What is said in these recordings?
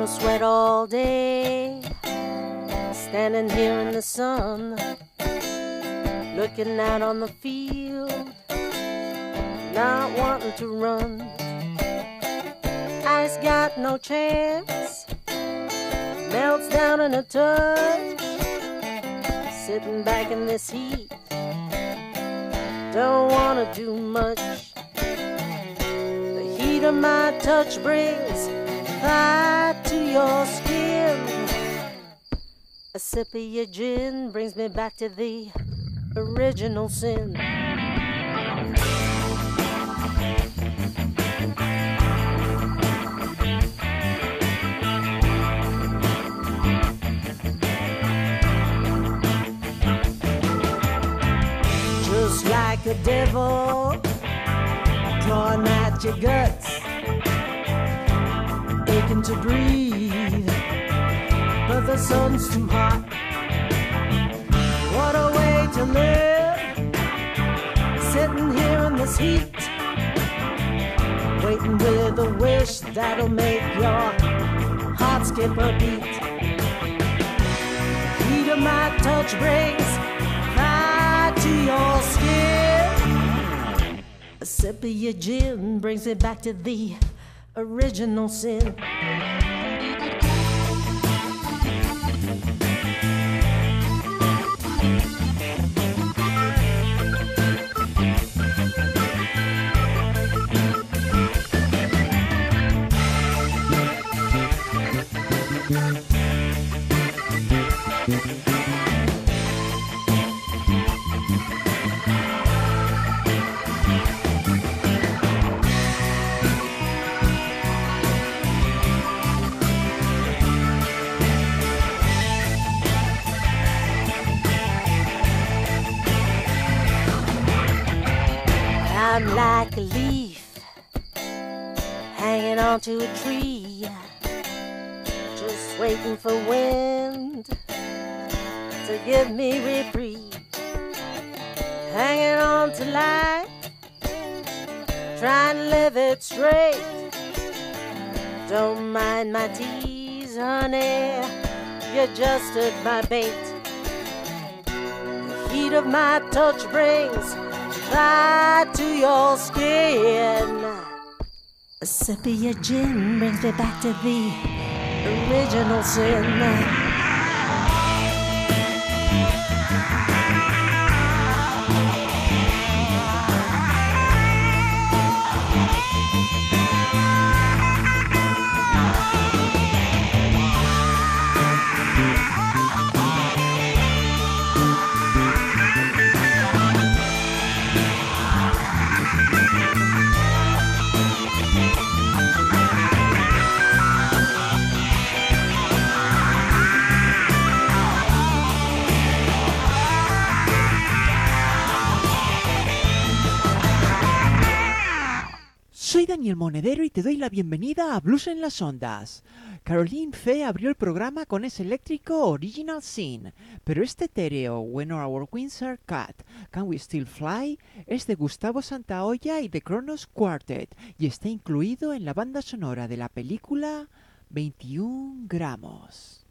gonna sweat all day, standing here in the sun, looking out on the field, not wanting to run. Ice got no chance, melts down in a touch, sitting back in this heat, don't wanna do much. The heat of my touch brings fire to your skin. A sip of your gin brings me back to the original sin. Just like a devil clawing at your guts, aching to breathe, but the sun's too hot. What a way to live, sitting here in this heat, waiting with a wish that'll make your heart skip a beat. The heat of my touch brings fire to your skin. A sip of your gin brings me back to the original sin. I'm like a leaf hanging onto a tree, just waiting for wind to give me reprieve. Hanging on to life, trying to live it straight. Don't mind my tease, honey, you just stood my bait. The heat of my touch brings fire to your skin. A sip of your gin brings me back to the original sin. Soy Daniel Monedero y te doy la bienvenida a Blues en las Ondas. Caroline Fay abrió el programa con ese eléctrico Original Sin, pero este etéreo When Our Wings Are Cut, Can We Still Fly es de Gustavo Santaolalla y The Kronos Quartet y está incluido en la banda sonora de la película 21 gramos.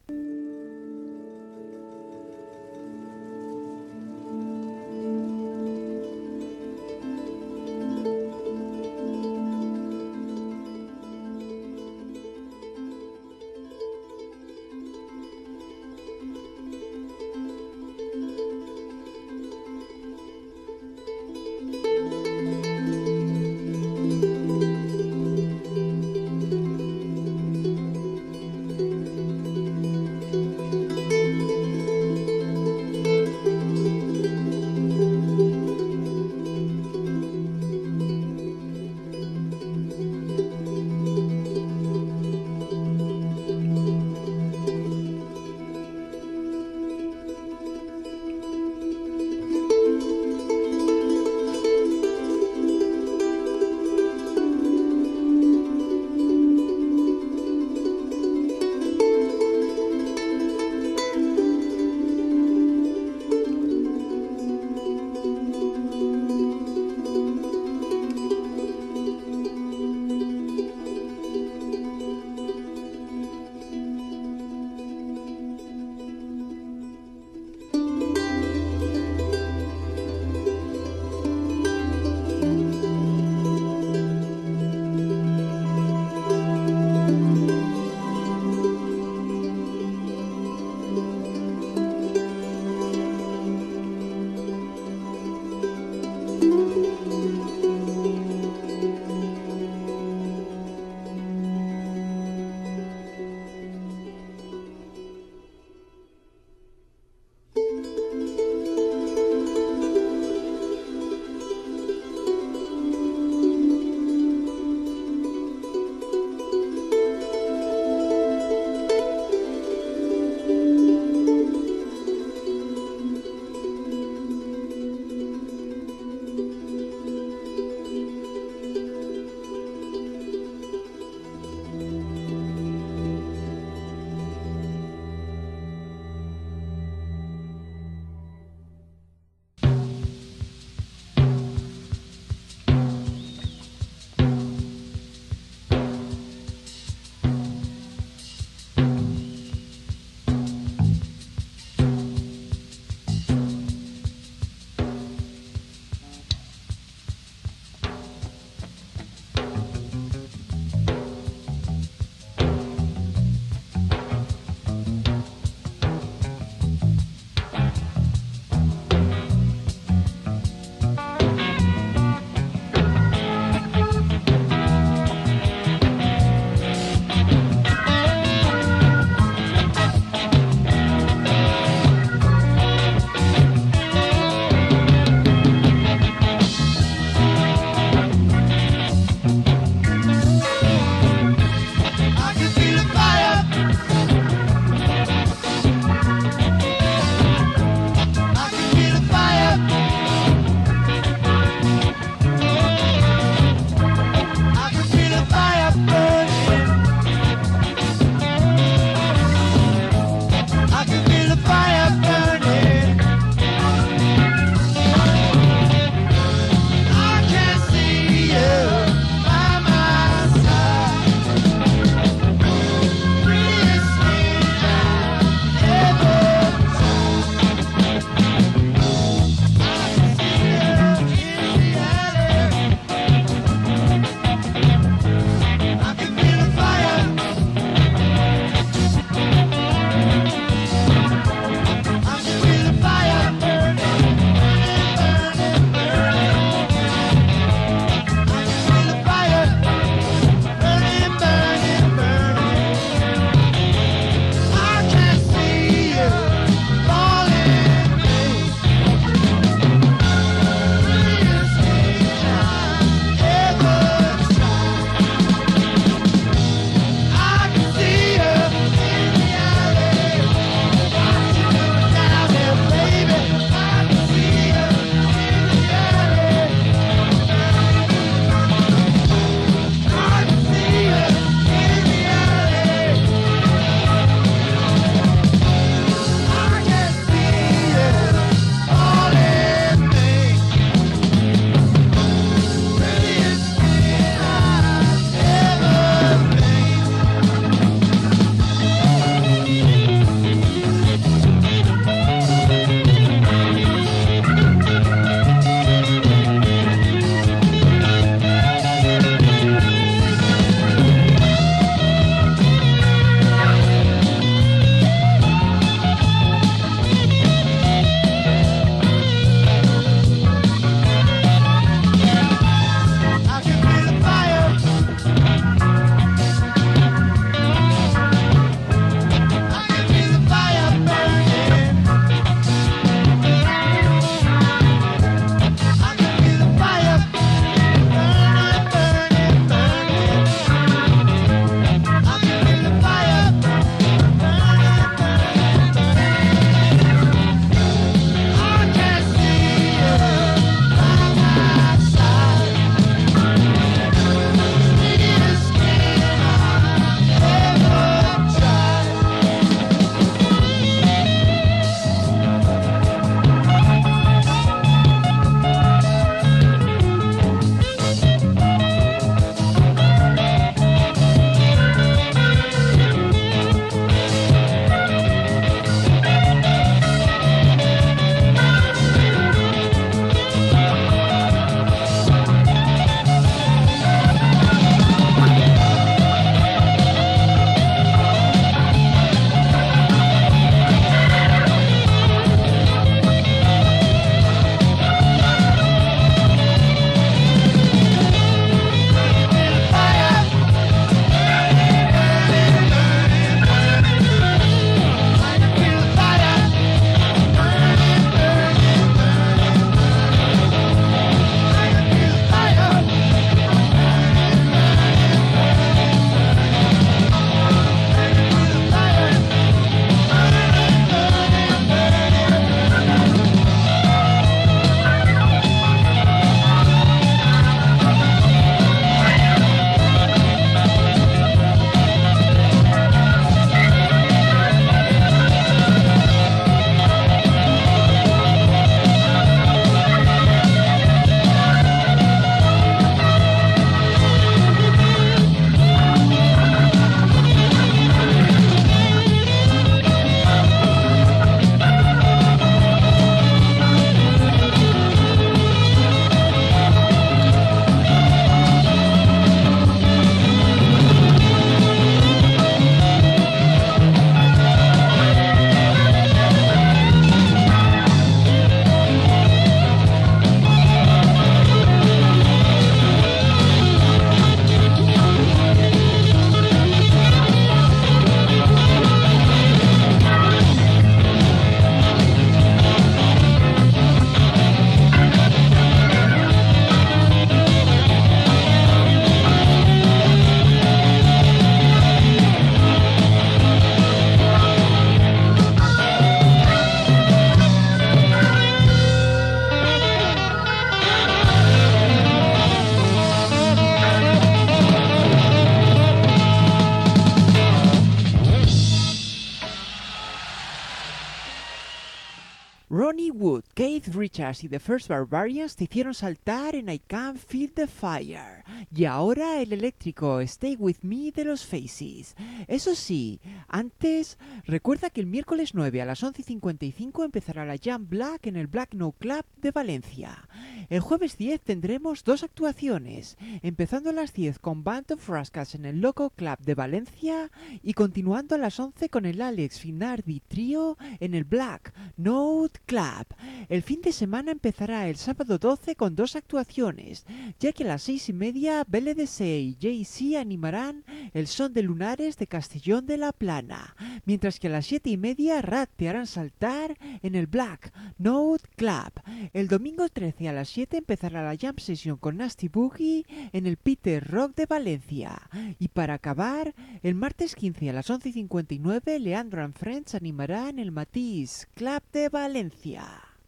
Richards y The First Barbarians te hicieron saltar en I Can't Feel the Fire. Y ahora el eléctrico Stay With Me de los Faces. Eso sí, antes, recuerda que el miércoles 9 a las 11:55 empezará la Jam Black en el Black No Club de Valencia. El jueves 10 tendremos dos actuaciones, empezando a las 10 con Band of Rascals en el Loco Club de Valencia y continuando a las 11 con el Alex Finardi Trio en el Black Note Club. El fin de semana empezará el sábado 12 con dos actuaciones, ya que a las 6:30 BLDC y Jay-Z animarán el Son de Lunares de Castellón de la Plana, mientras que a las 7:30 Rat te harán saltar en el Black Note Club. El domingo 13 a las 7 empezará la Jam Session con Nasty Boogie en el Peter Rock de Valencia. Y para acabar, el martes 15 a las 11:59 Leandro and Friends animará en el Matisse Club de Valencia.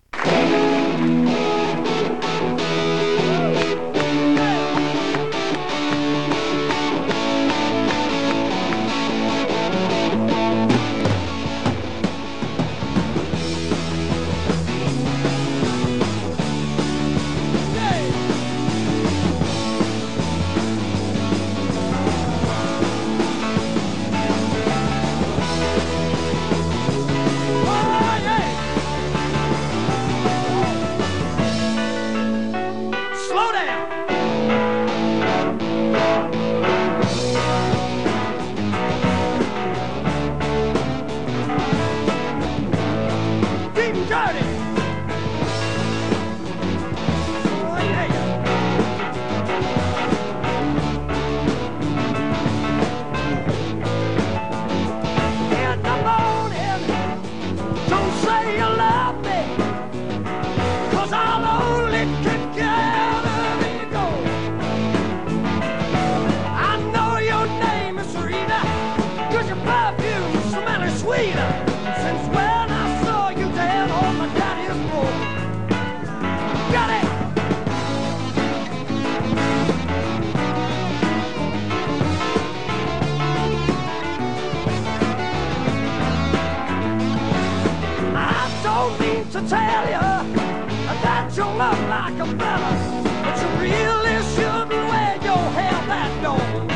To tell you that you look like a fella, but you really shouldn't wear your hair that long.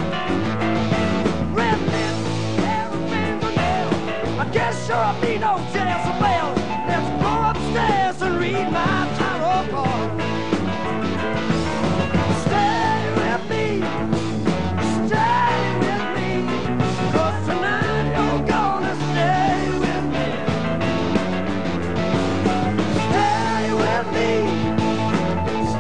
Red lips, hair and fingernails, I guess you're a mean old Jezebel. Let's go upstairs and read my tarot card. Stay with me, stay with me, 'cause tonight you're gonna stay with me. Stay with me,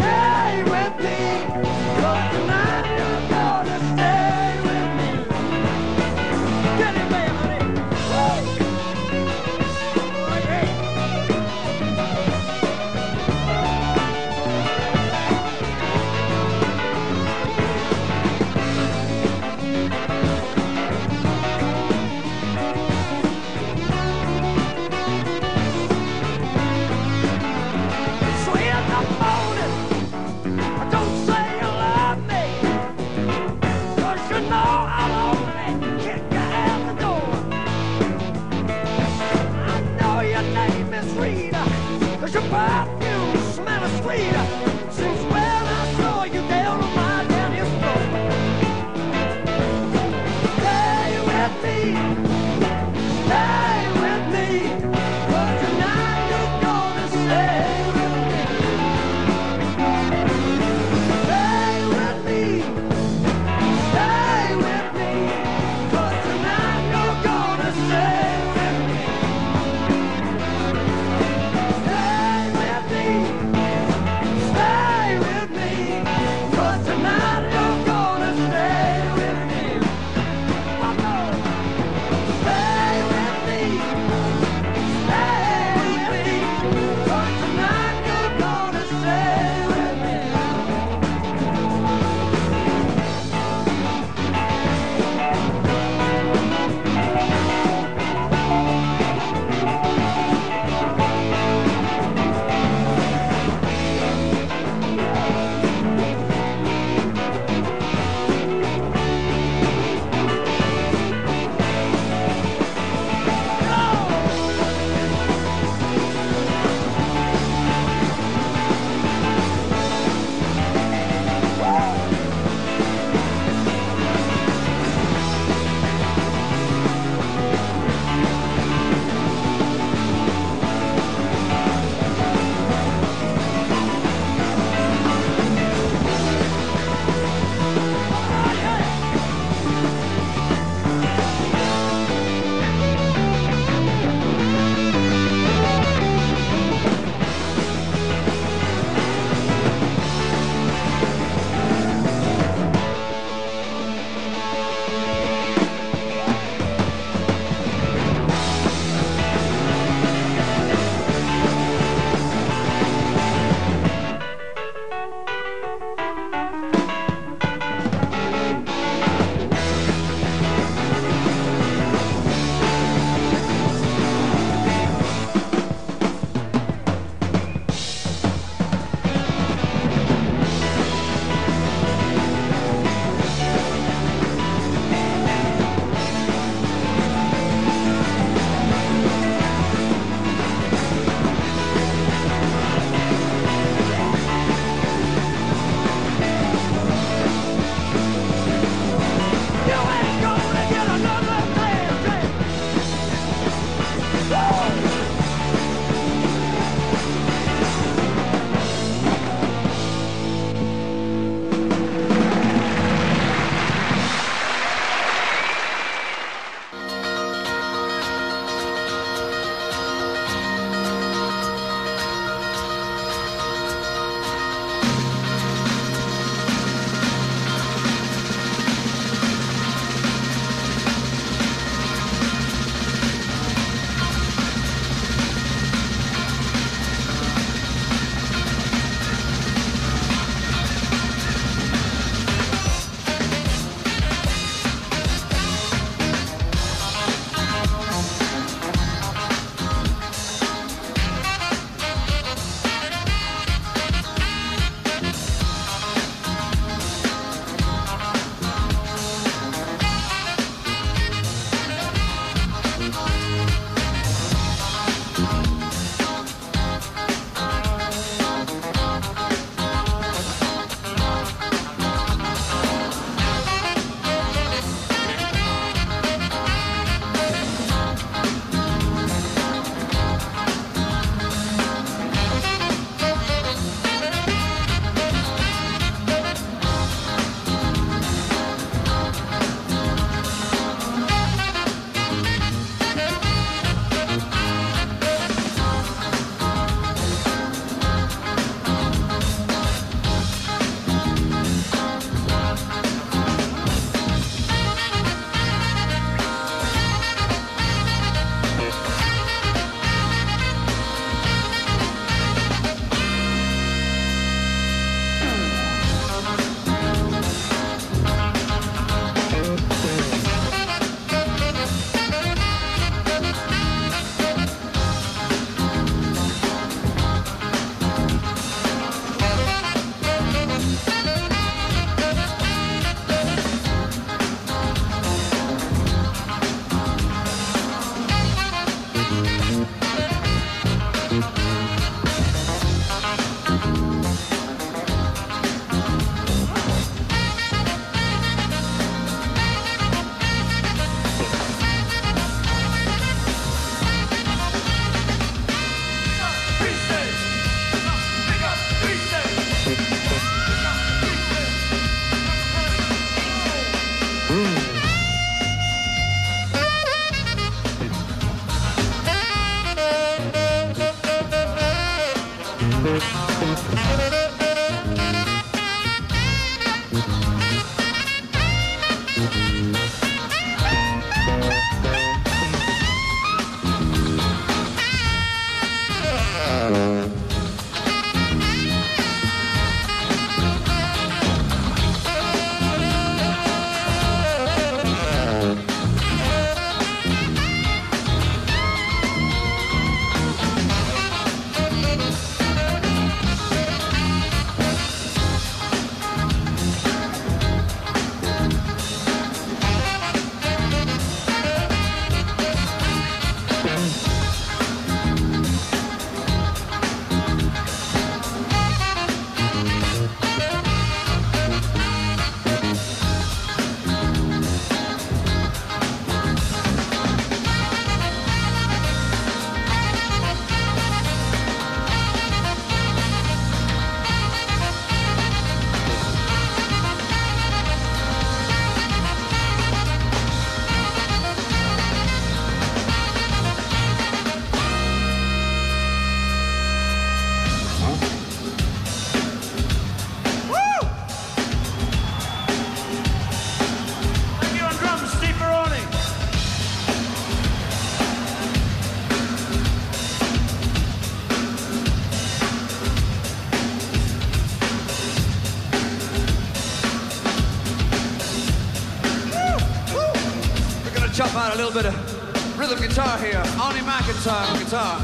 out a little bit of rhythm guitar here. Only McIntyre guitar.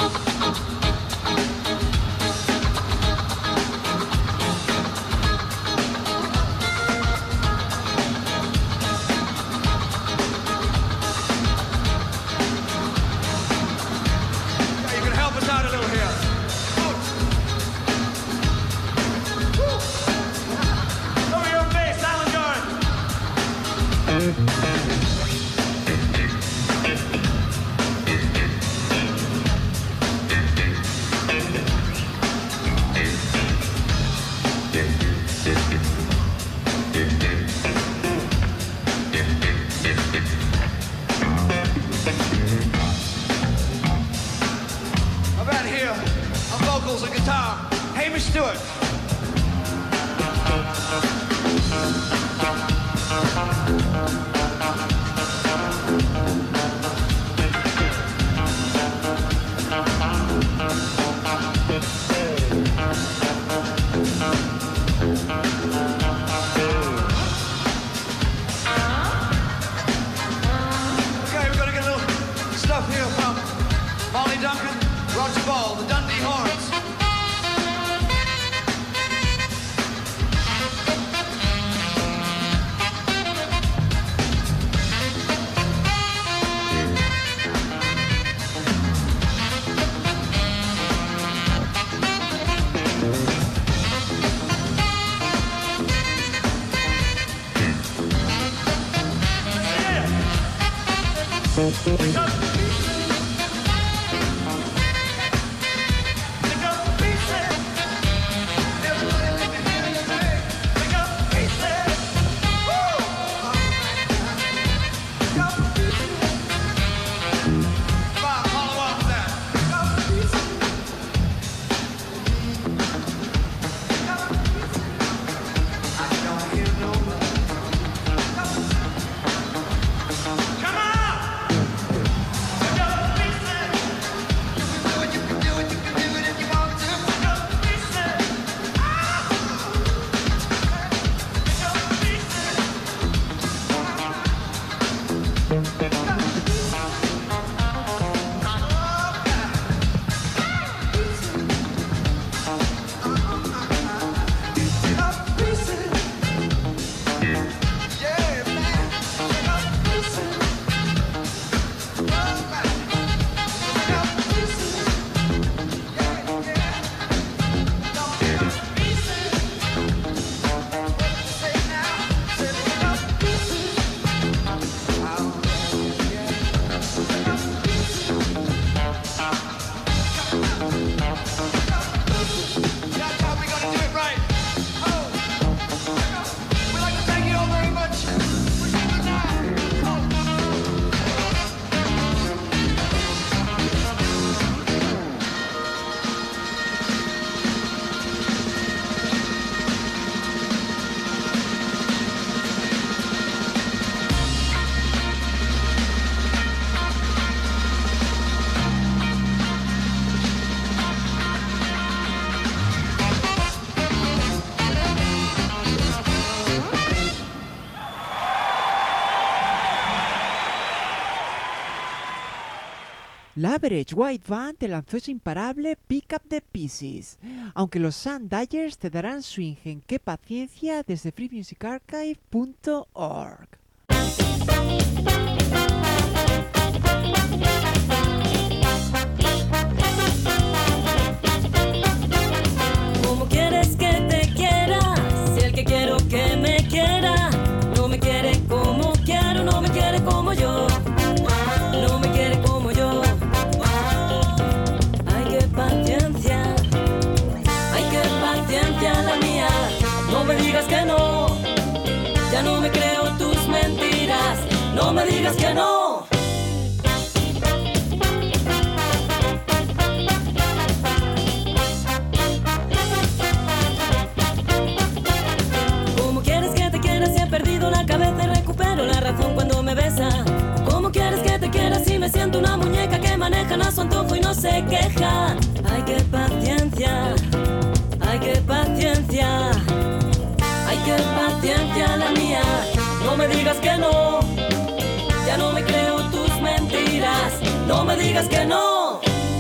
Yeah, you can help us out a little here. Over your bass, Alan Jordan. And guitar, Hamish Stewart. Okay, we're gonna get a little stuff here from Molly Duncan, Roger Ball, the Dundee Horns. La Average White Band te lanzó ese imparable Pick Up the Pieces, aunque los Sun Dyers te darán swing en Qué Paciencia desde freemusicarchive.org. ¿Cómo quieres que te quiera? Si el que quiero que me quiera no me quiere como quiero, no me quiere como yo, no me quiere como yo. Ay, qué paciencia la mía. No me digas que no, ya no me creo tus mentiras. No me digas que no. ¿Cómo quieres que te quiera si he perdido la cabeza y recupero la razón cuando me besa? ¿Cómo quieres que te quiera si me siento una muñeca que manejan a su antojo y no se queja? Ay, qué paciencia, ay, qué paciencia, ay, qué paciencia la mía. No me digas que no, ya no me creo no me digas que no.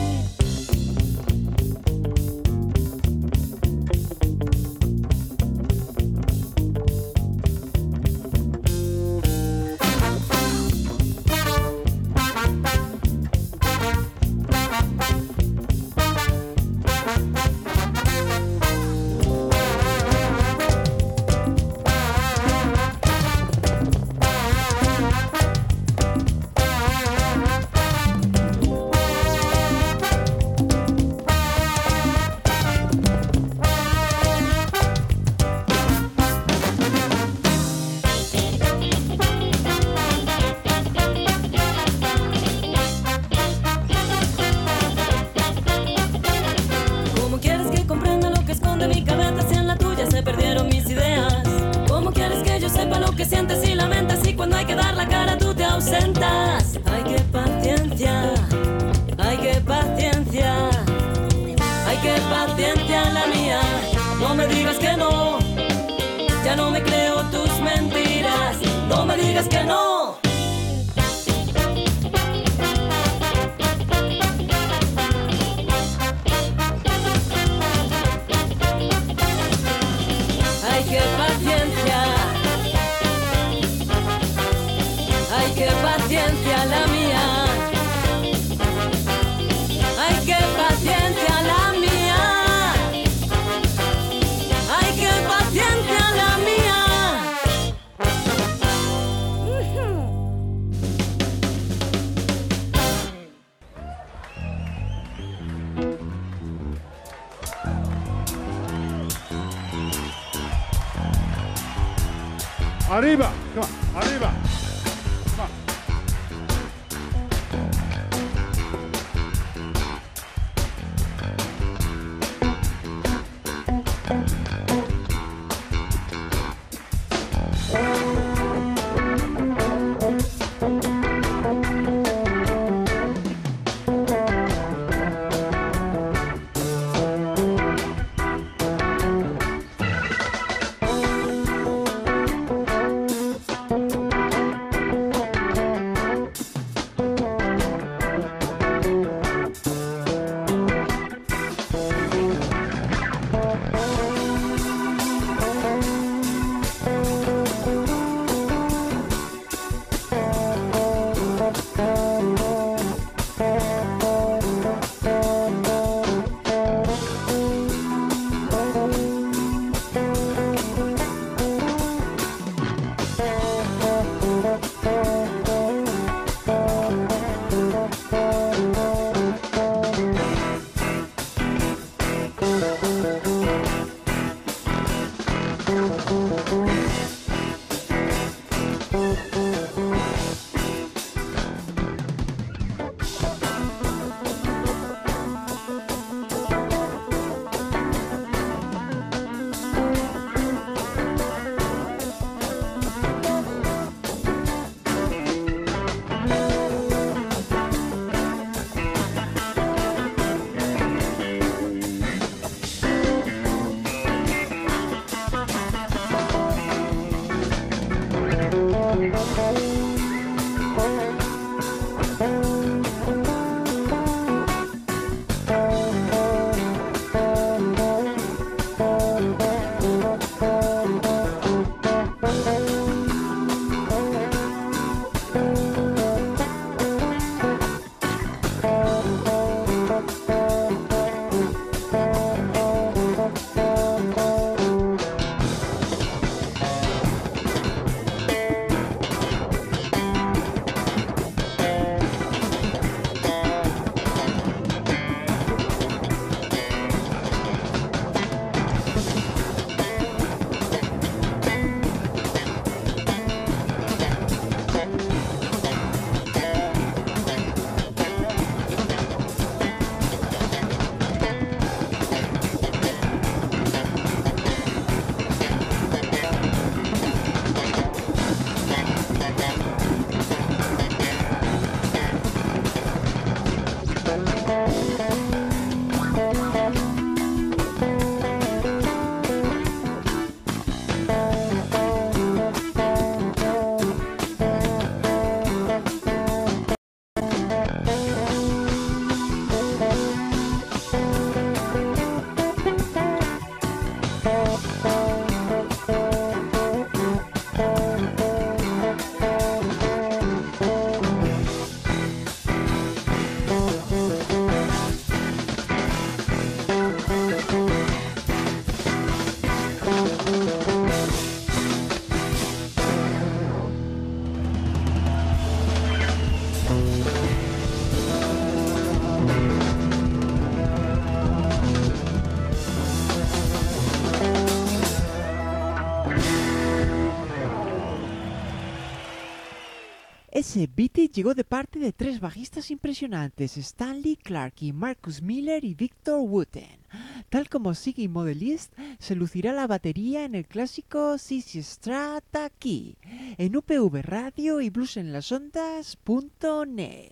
Sientes y lamentas y cuando hay que dar la cara tú te ausentas. Ay, qué paciencia, ay, qué paciencia, ay, qué paciencia la mía. No me digas que no, ya no me creo tus mentiras. No me digas que no. Ay, qué paciencia. Ay, qué paciencia la mía. Ay, qué paciencia la mía. Ay, qué paciencia la mía. Arriba, come on, arriba. Ese beat llegó de parte de 3 bajistas impresionantes, Stanley Clarke, Marcus Miller y Victor Wooten. Tal como Ziggy Modelist, se lucirá la batería en el clásico Sissy Strat aquí, en UPV Radio y bluesenlasondas.net.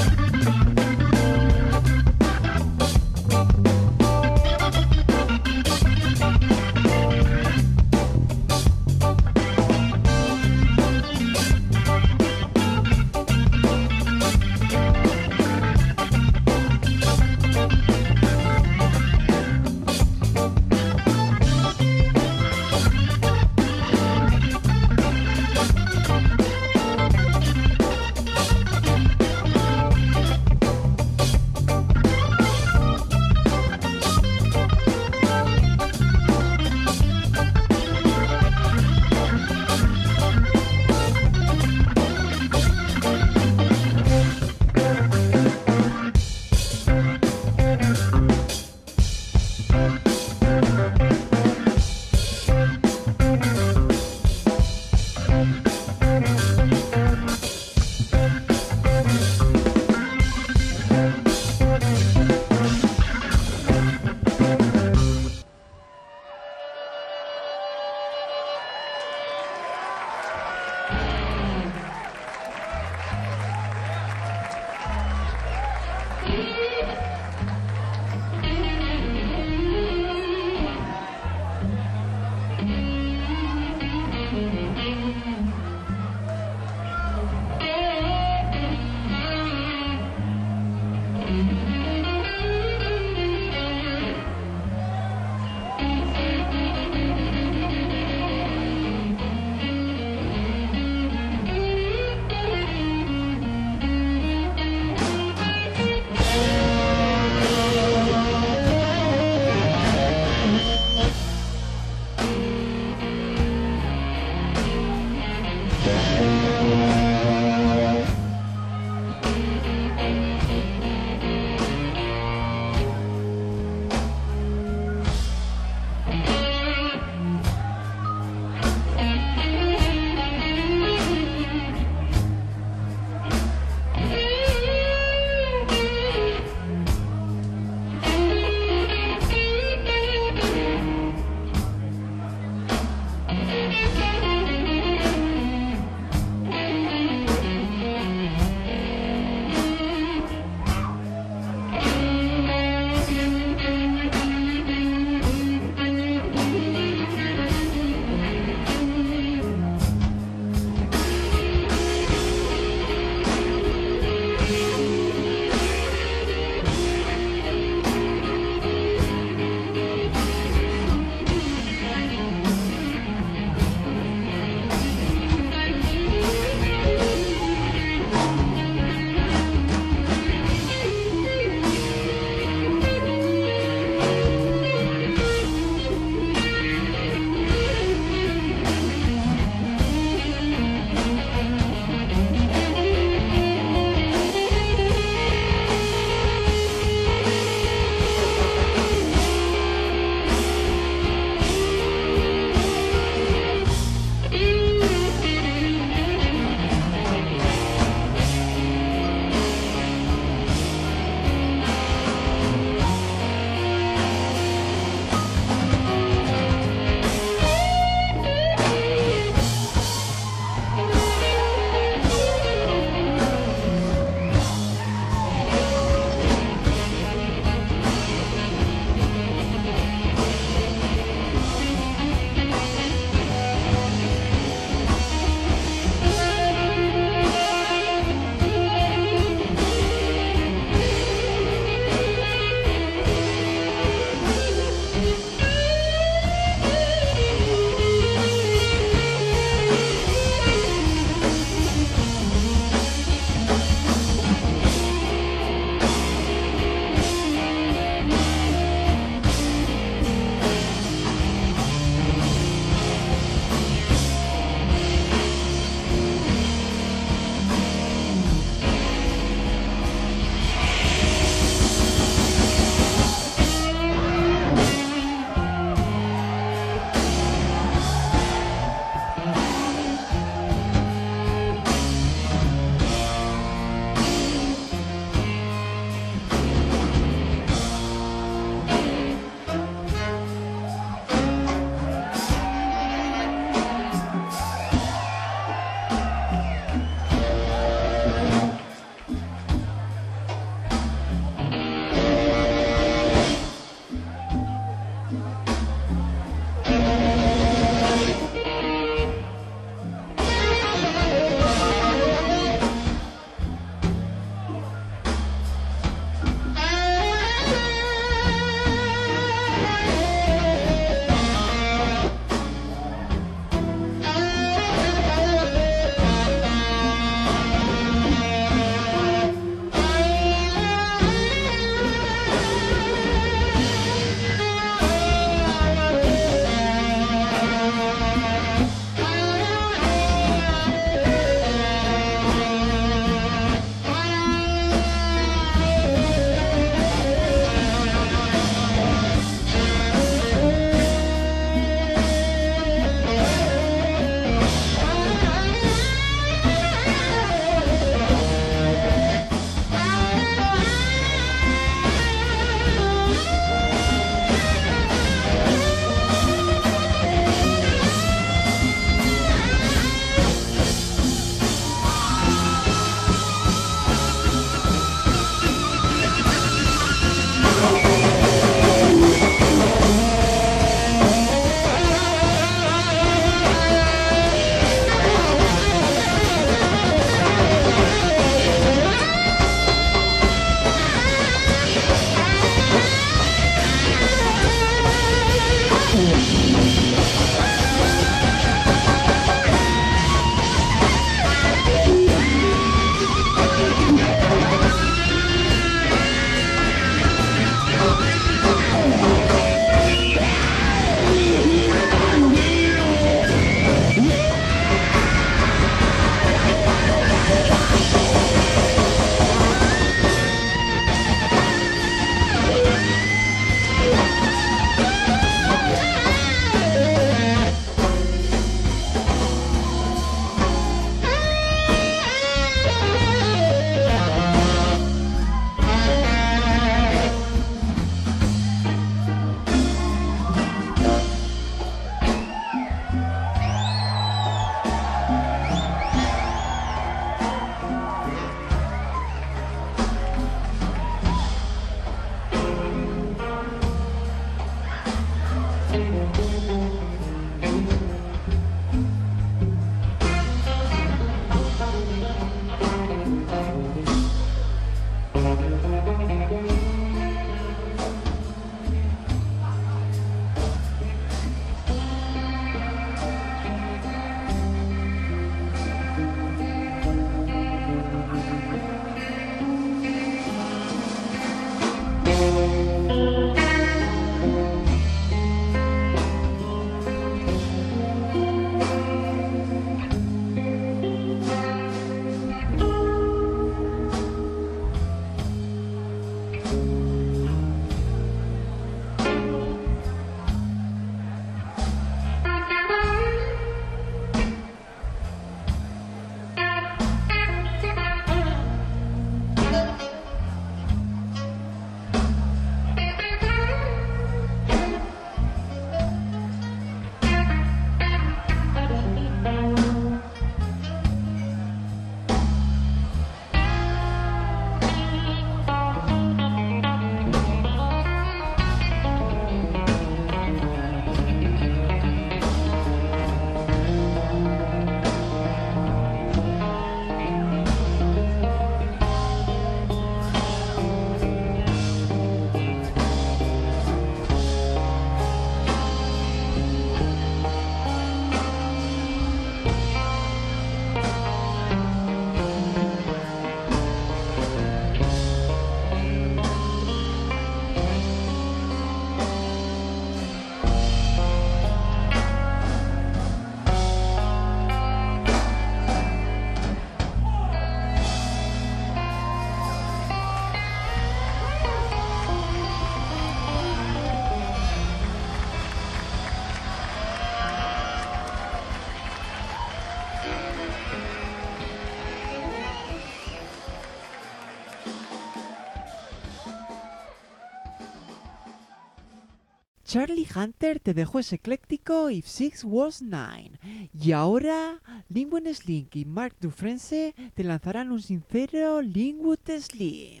Charlie Hunter te dejó ese ecléctico If Six Was Nine. Y ahora, Linwood Slim y Mark Dufresne te lanzarán un sincero Linwood Slim.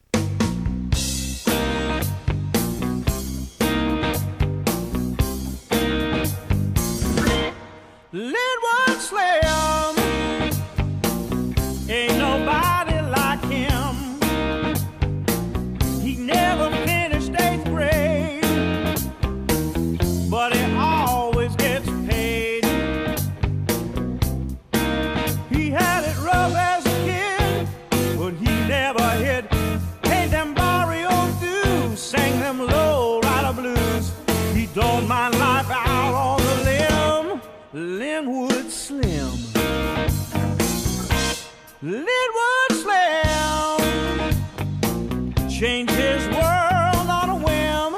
Linwood Slim, ain't nobody like him. He never finished 8th grade, but he always gets paid. He had it rough as a kid, but he never hid. Paid them barrio dues, sang them low-rider blues. He don't mind life out on the limb. Linwood Slim, Linwood Slim, changed his world on a whim.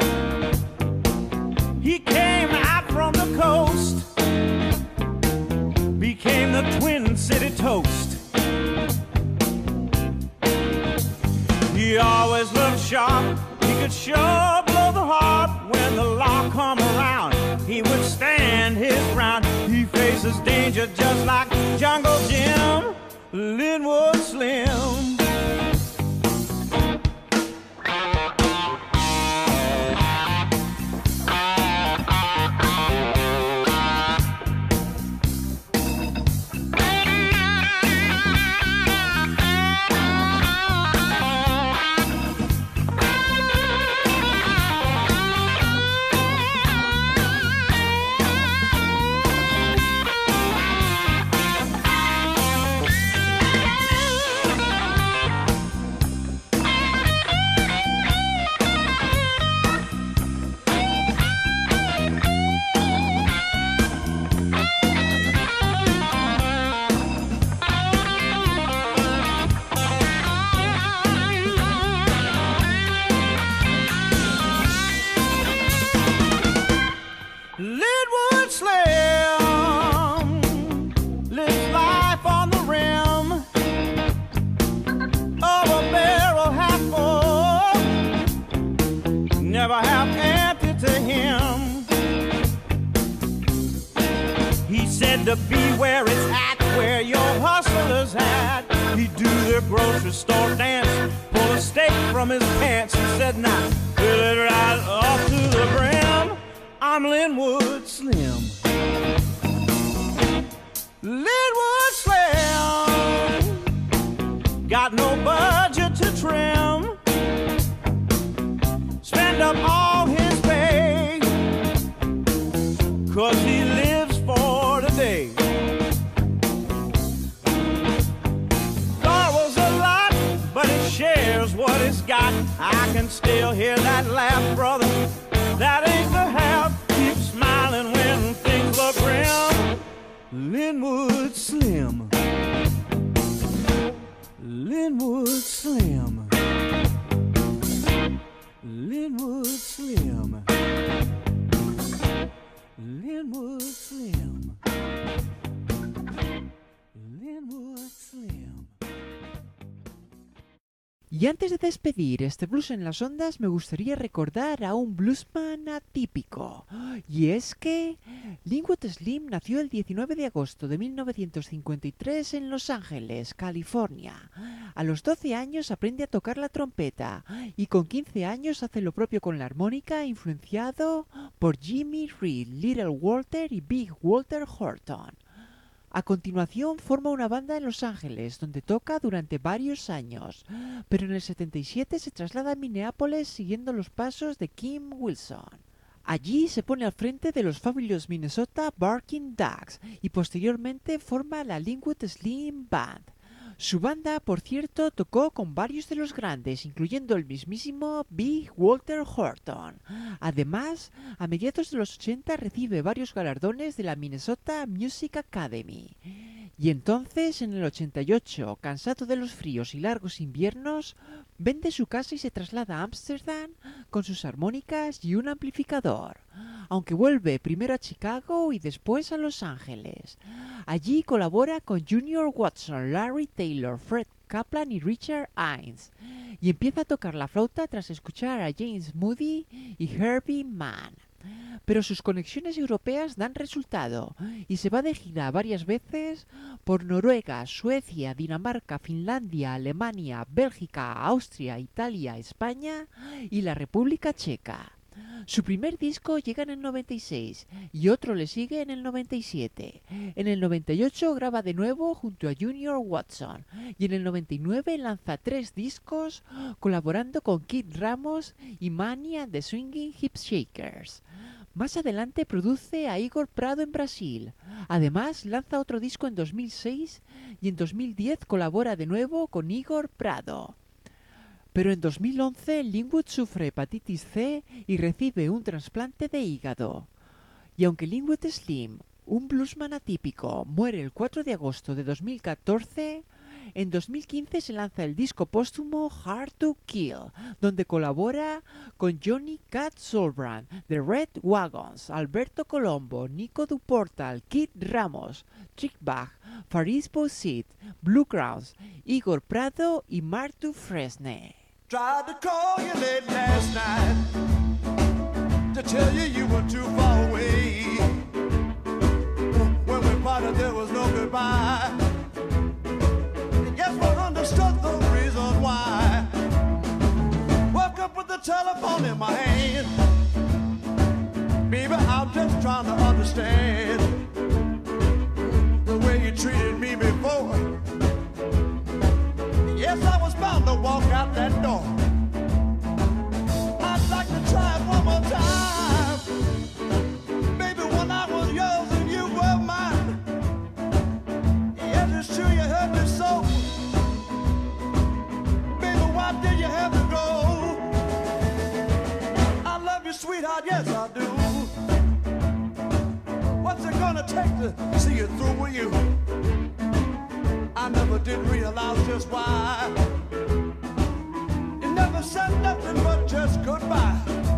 He came out from the coast, became the Twin City toast. He always looked sharp, he could sure blow the harp. When the law come around, he would stand his ground. He faces danger just like Jungle Jim. Linwood Slim, Linwood Slim lives life on the rim of a barrel half full, never half empty to him. He said to be where it's at, where your hustlers at. He'd do their grocery store dance, pull a steak from his pants, and said, now fill it right up to the brim. I'm Linwood Slim, Linwood Slim, got no budget to trim, spend up all his pay, 'cause he lives for today. Borrows a lot, but he shares what he's got. I can still hear that laugh, brother, that ain't the half. Keep smiling when things look grim. Linwood Slim, Linwood Slim, Linwood Slim, Linwood Slim, Linwood Slim. Y antes de despedir este blues en las ondas, me gustaría recordar a un bluesman atípico. Y es que Linwood Slim nació el 19 de agosto de 1953 en Los Ángeles, California. A los 12 años aprende a tocar la trompeta y con 15 años hace lo propio con la armónica, influenciado por Jimmy Reed, Little Walter y Big Walter Horton. A continuación forma una banda en Los Ángeles, donde toca durante varios años, pero en el 77 se traslada a Minneapolis siguiendo los pasos de Kim Wilson. Allí se pone al frente de los Fabulous Minnesota Barking Dogs y posteriormente forma la Linwood Slim Band. Su banda, por cierto, tocó con varios de los grandes, incluyendo el mismísimo Big Walter Horton. Además, a mediados de los 80 recibe varios galardones de la Minnesota Music Academy. Y entonces, en el 88, cansado de los fríos y largos inviernos, vende su casa y se traslada a Ámsterdam con sus armónicas y un amplificador, aunque vuelve primero a Chicago y después a Los Ángeles. Allí colabora con Junior Watson, Larry Taylor, Fred Kaplan y Richard Hines, y empieza a tocar la flauta tras escuchar a James Moody y Herbie Mann. pero sus conexiones europeas dan resultado y se va de gira varias veces por Noruega, Suecia, Dinamarca, Finlandia, Alemania, Bélgica, Austria, Italia, España y la República Checa. Su primer disco llega en el 96 y otro le sigue en el 97. En el 98 graba de nuevo junto a Junior Watson y en el 99 lanza 3 discos colaborando con Kid Ramos y Manny and the Swinging Hip Shakers. Más adelante produce a Igor Prado en Brasil. Además lanza otro disco en 2006 y en 2010 colabora de nuevo con Igor Prado. Pero en 2011 Linwood sufre hepatitis C y recibe un trasplante de hígado. Y aunque Linwood Slim, un bluesman atípico, muere el 4 de agosto de 2014, en 2015 se lanza el disco póstumo Hard to Kill, donde colabora con Johnny Cat Solbrand, The Red Wagons, Alberto Colombo, Nico Duportal, Kid Ramos, Trick Bag, Faris Boucet, Blue Crowns, Igor Prado y Martu Fresne. Tried to call you late last night to tell you were too far away. When we parted there was no goodbye. Yes, we understood the reason why. Woke up with the telephone in my hand. Baby, I'm just trying to understand the way you treated me before. Yes, I was bound to walk out that door. I'd like to try it one more time. Baby, when I was yours and you were mine. Yes, it's true you hurt me so. Baby, why did you have to go? I love you, sweetheart, yes I do. What's it gonna take to see it through with you? I never did realize just why. You never said nothing but just goodbye.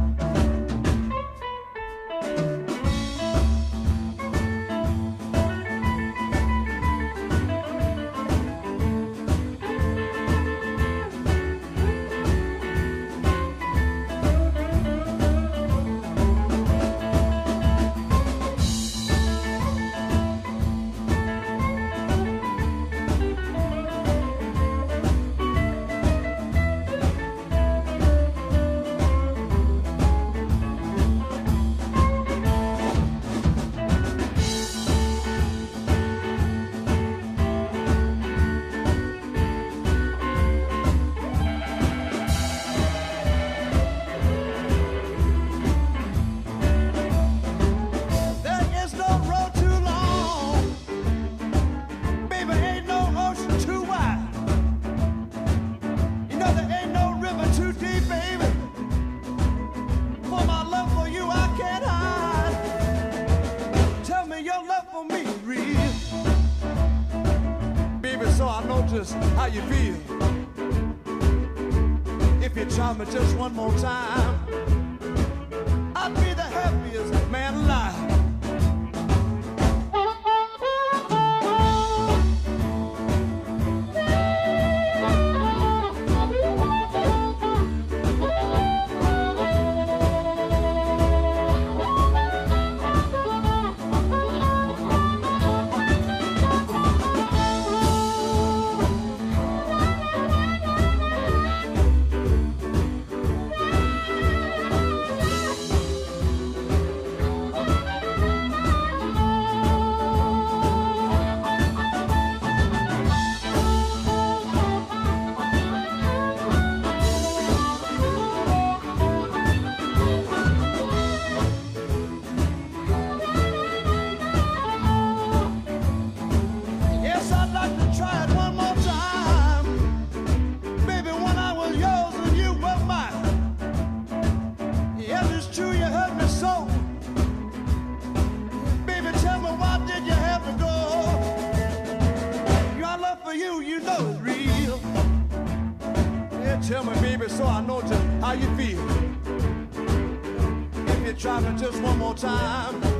How you feel? If you try me just one more time, I'd be the happiest man alive. Tell me, baby, so I know just how you feel. If you try me just one more time,